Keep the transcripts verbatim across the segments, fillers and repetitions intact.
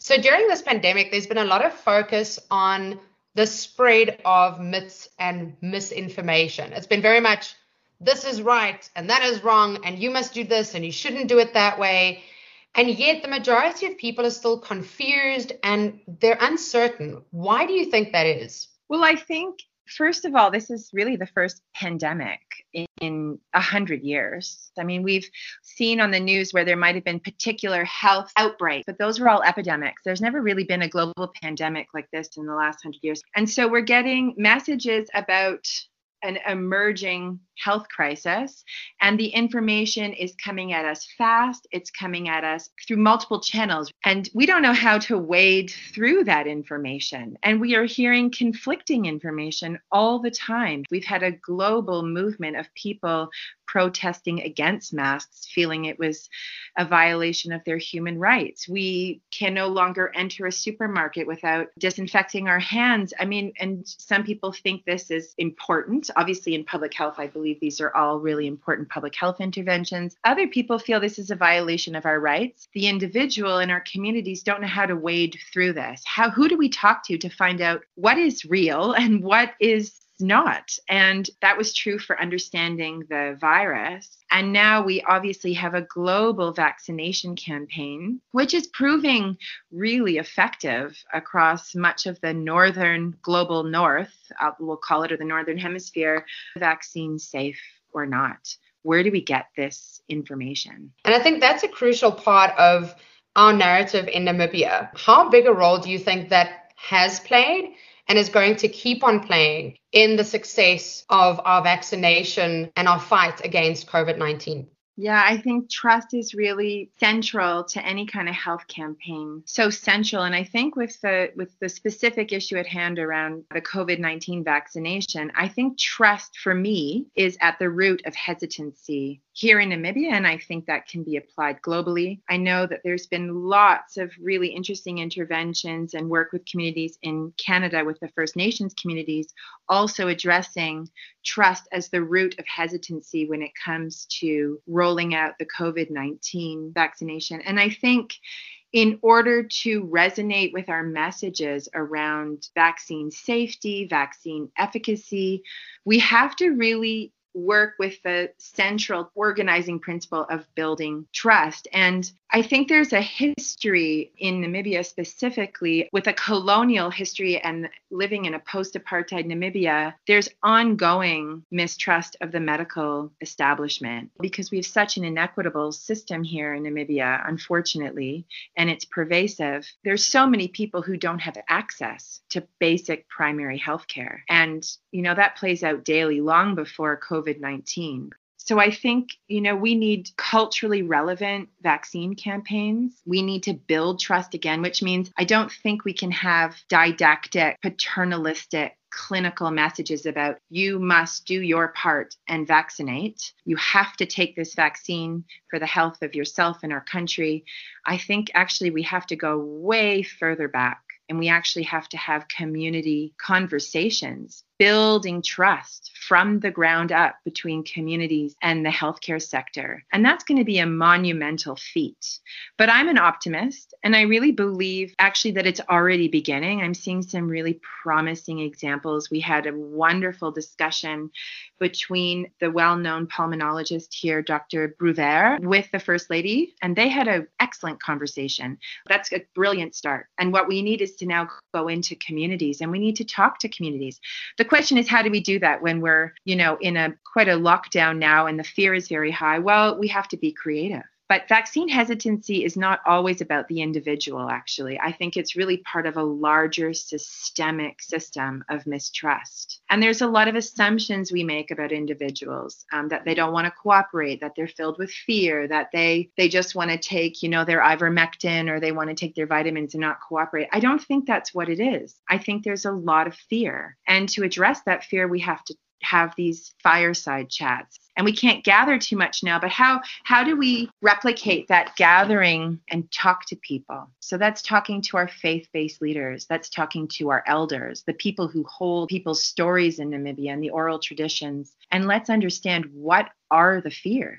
So during this pandemic, there's been a lot of focus on the spread of myths and misinformation. It's been very much, this is right and that is wrong, and you must do this and you shouldn't do it that way. And yet the majority of people are still confused and they're uncertain. Why do you think that is? Well, I think, first of all, this is really the first pandemic in a hundred years. I mean, we've seen on the news where there might have been particular health outbreaks, but those were all epidemics. There's never really been a global pandemic like this in the last hundred years. And so we're getting messages about an emerging health crisis, and the information is coming at us fast. It's coming at us through multiple channels, and we don't know how to wade through that information. And we are hearing conflicting information all the time. We've had a global movement of people protesting against masks, feeling it was a violation of their human rights. We can no longer enter a supermarket without disinfecting our hands. I mean, and some people think this is important. Obviously, in public health, I believe these are all really important public health interventions. Other people feel this is a violation of our rights. The individual in our communities don't know how to wade through this. How, who do we talk to to find out what is real and what is not? And that was true for understanding the virus. And now we obviously have a global vaccination campaign, which is proving really effective across much of the northern global north, uh, we'll call it, or the northern hemisphere. Vaccine safe or not? Where do we get this information? And I think that's a crucial part of our narrative in Namibia. How big a role do you think that has played and is going to keep on playing in the success of our vaccination and our fight against COVID nineteen? Yeah, I think trust is really central to any kind of health campaign. So central. And I think with the with the specific issue at hand around the COVID nineteen vaccination, I think trust for me is at the root of hesitancy here in Namibia, and I think that can be applied globally. I know that there's been lots of really interesting interventions and work with communities in Canada, with the First Nations communities, also addressing trust as the root of hesitancy when it comes to rolling out the COVID nineteen vaccination. And I think in order to resonate with our messages around vaccine safety, vaccine efficacy, we have to really work with the central organizing principle of building trust. And I think there's a history in Namibia specifically with a colonial history and living in a post-apartheid Namibia. There's ongoing mistrust of the medical establishment because we have such an inequitable system here in Namibia, unfortunately, and it's pervasive. There's so many people who don't have access to basic primary health care. And, you know, that plays out daily long before COVID nineteen. So I think, you know, we need culturally relevant vaccine campaigns. We need to build trust again, which means I don't think we can have didactic, paternalistic, clinical messages about you must do your part and vaccinate. You have to take this vaccine for the health of yourself and our country. I think actually we have to go way further back. And we actually have to have community conversations, building trust from the ground up between communities and the healthcare sector. And that's going to be a monumental feat. But I'm an optimist, and I really believe actually that it's already beginning. I'm seeing some really promising examples. We had a wonderful discussion between the well-known pulmonologist here, Doctor Bruvert, with the First Lady, and they had an excellent conversation. That's a brilliant start. And what we need is to now go into communities, and we need to talk to communities. The question is, how do we do that when we're, you know, in a quite a lockdown now and the fear is very high? Well, we have to be creative. But vaccine hesitancy is not always about the individual, actually. I think it's really part of a larger systemic system of mistrust. And there's a lot of assumptions we make about individuals, um, that they don't want to cooperate, that they're filled with fear, that they they just want to take, you know, their ivermectin or they want to take their vitamins and not cooperate. I don't think that's what it is. I think there's a lot of fear. And to address that fear, we have to have these fireside chats. And we can't gather too much now, but how how do we replicate that gathering and talk to people? So that's talking to our faith-based leaders. That's talking to our elders, the people who hold people's stories in Namibia and the oral traditions. And let's understand, what are the fears?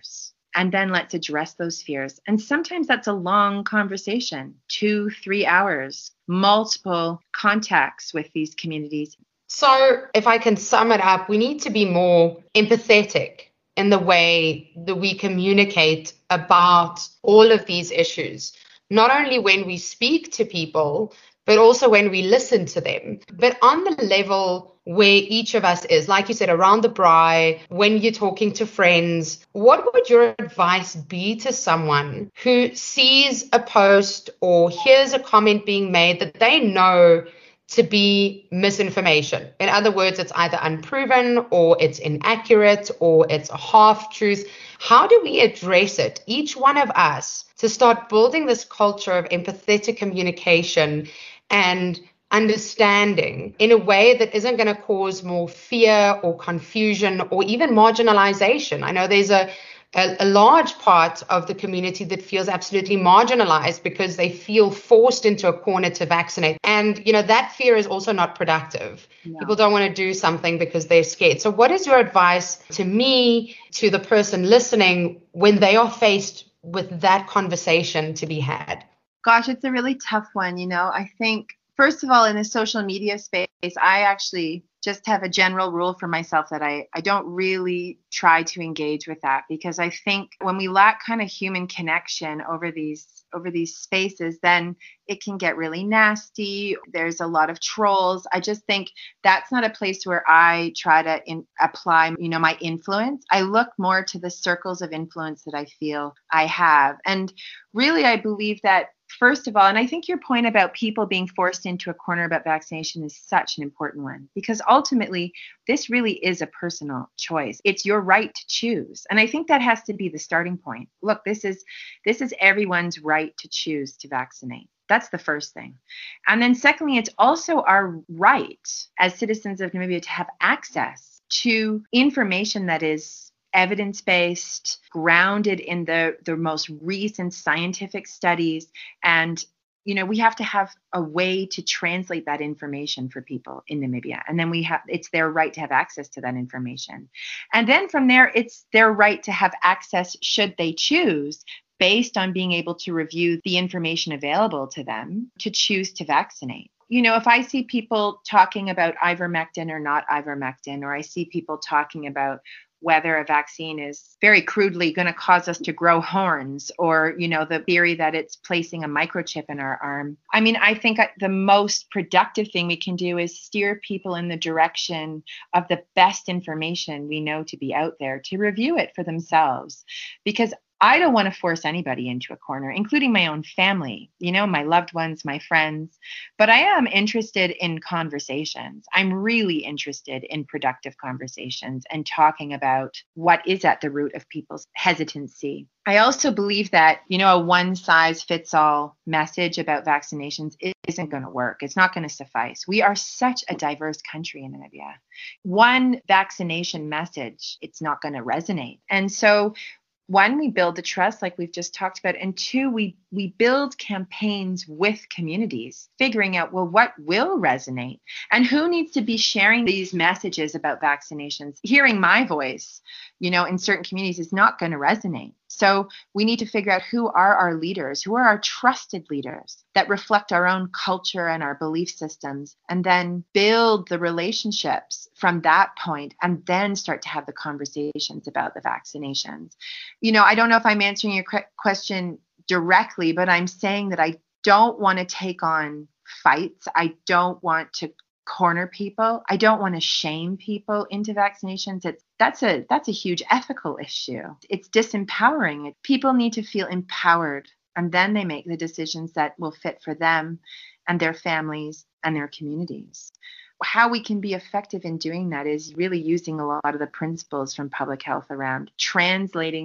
And then let's address those fears. And sometimes that's a long conversation, two, three hours, multiple contacts with these communities. So if I can sum it up, we need to be more empathetic in the way that we communicate about all of these issues, not only when we speak to people, but also when we listen to them. But on the level where each of us is, like you said, around the braai, when you're talking to friends, what would your advice be to someone who sees a post or hears a comment being made that they know to be misinformation? In other words, it's either unproven or it's inaccurate or it's a half truth. How do we address it, each one of us, to start building this culture of empathetic communication and understanding in a way that isn't going to cause more fear or confusion or even marginalization? I know there's a A, a large part of the community that feels absolutely marginalized because they feel forced into a corner to vaccinate. And, you know, that fear is also not productive. No. People don't want to do something because they're scared. So what is your advice to me, to the person listening, when they are faced with that conversation to be had? Gosh, it's a really tough one. You know, I think, first of all, in the social media space, I actually just have a general rule for myself that I, I don't really try to engage with that, because I think when we lack kind of human connection over these over these spaces, then it can get really nasty. There's a lot of trolls. I just think that's not a place where I try to in, apply, you know, my influence. I look more to the circles of influence that I feel I have. And really, I believe that, first of all, and I think your point about people being forced into a corner about vaccination is such an important one, because ultimately, this really is a personal choice. It's your right to choose. And I think that has to be the starting point. Look, this is this is everyone's right to choose to vaccinate. That's the first thing. And then secondly, it's also our right as citizens of Namibia to have access to information that is evidence-based, grounded in the, the most recent scientific studies. And, you know, we have to have a way to translate that information for people in Namibia. And then we have, it's their right to have access to that information. And then from there, it's their right to have access, should they choose, based on being able to review the information available to them, to choose to vaccinate. You know, if I see people talking about ivermectin or not ivermectin, or I see people talking about whether a vaccine is very crudely going to cause us to grow horns, or, you know, the theory that it's placing a microchip in our arm. I mean, I think the most productive thing we can do is steer people in the direction of the best information we know to be out there, to review it for themselves. Because I don't want to force anybody into a corner, including my own family, you know, my loved ones, my friends. But I am interested in conversations. I'm really interested in productive conversations and talking about what is at the root of people's hesitancy. I also believe that, you know, a one size fits all message about vaccinations isn't going to work. It's not going to suffice. We are such a diverse country in Namibia. One vaccination message, it's not going to resonate. And so one, we build the trust like we've just talked about. And two, we we build campaigns with communities, figuring out, well, what will resonate and who needs to be sharing these messages about vaccinations. Hearing my voice, you know, in certain communities is not going to resonate. So we need to figure out who are our leaders, who are our trusted leaders that reflect our own culture and our belief systems, and then build the relationships from that point, and then start to have the conversations about the vaccinations. You know, I don't know if I'm answering your question directly, but I'm saying that I don't want to take on fights. I don't want to corner people. I don't want to shame people into vaccinations. It's that's a that's a huge ethical issue. It's disempowering. People need to feel empowered, and then they make the decisions that will fit for them and their families and their communities. How we can be effective in doing that is really using a lot of the principles from public health around translating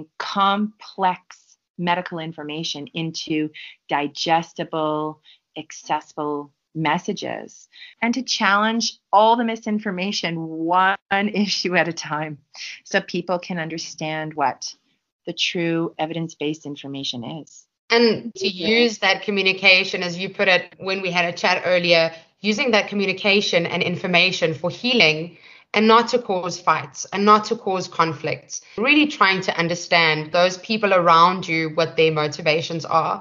complex medical information into digestible, accessible messages, and to challenge all the misinformation one issue at a time, so people can understand what the true evidence-based information is. And to use that communication, as you put it when we had a chat earlier, using that communication and information for healing and not to cause fights and not to cause conflicts. Really trying to understand those people around you, what their motivations are.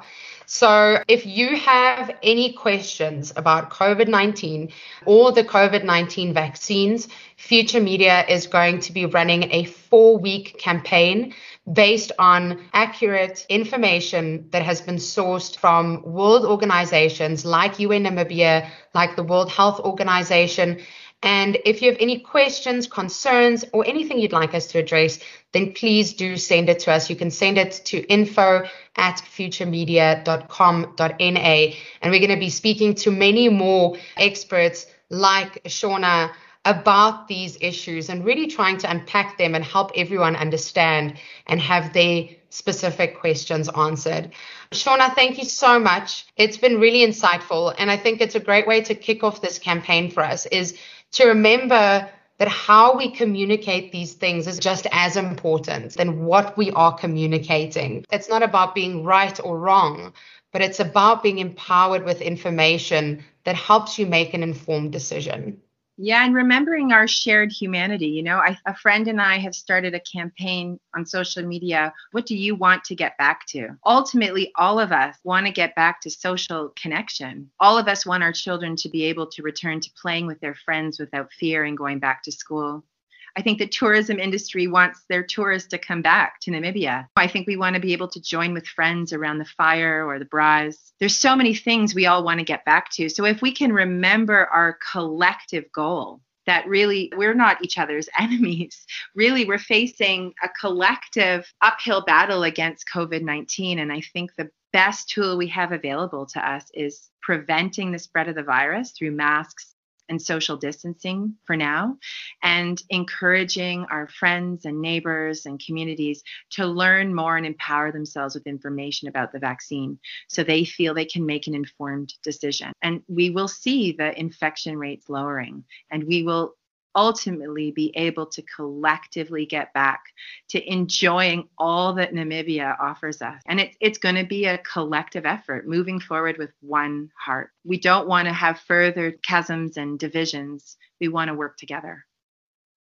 So if you have any questions about COVID nineteen or the COVID nineteen vaccines, Future Media is going to be running a four-week campaign based on accurate information that has been sourced from world organizations like U N Namibia, like the World Health Organization. And if you have any questions, concerns, or anything you'd like us to address, then please do send it to us. You can send it to info at futuremedia dot com dot n a. And we're going to be speaking to many more experts like Shauna about these issues and really trying to unpack them and help everyone understand and have their specific questions answered. Shauna, thank you so much. It's been really insightful. And I think it's a great way to kick off this campaign for us is to remember that how we communicate these things is just as important than what we are communicating. It's not about being right or wrong, but it's about being empowered with information that helps you make an informed decision. Yeah, and remembering our shared humanity. You know, I, a friend and I have started a campaign on social media. What do you want to get back to? Ultimately, all of us want to get back to social connection. All of us want our children to be able to return to playing with their friends without fear and going back to school. I think the tourism industry wants their tourists to come back to Namibia. I think we want to be able to join with friends around the fire or the braais. There's so many things we all want to get back to. So if we can remember our collective goal, that really we're not each other's enemies. Really, we're facing a collective uphill battle against COVID nineteen. And I think the best tool we have available to us is preventing the spread of the virus through masks and social distancing for now, and encouraging our friends and neighbors and communities to learn more and empower themselves with information about the vaccine so they feel they can make an informed decision. And we will see the infection rates lowering, and we will ultimately be able to collectively get back to enjoying all that Namibia offers us. And it, it's going to be a collective effort moving forward with one heart. We don't want to have further chasms and divisions. We want to work together.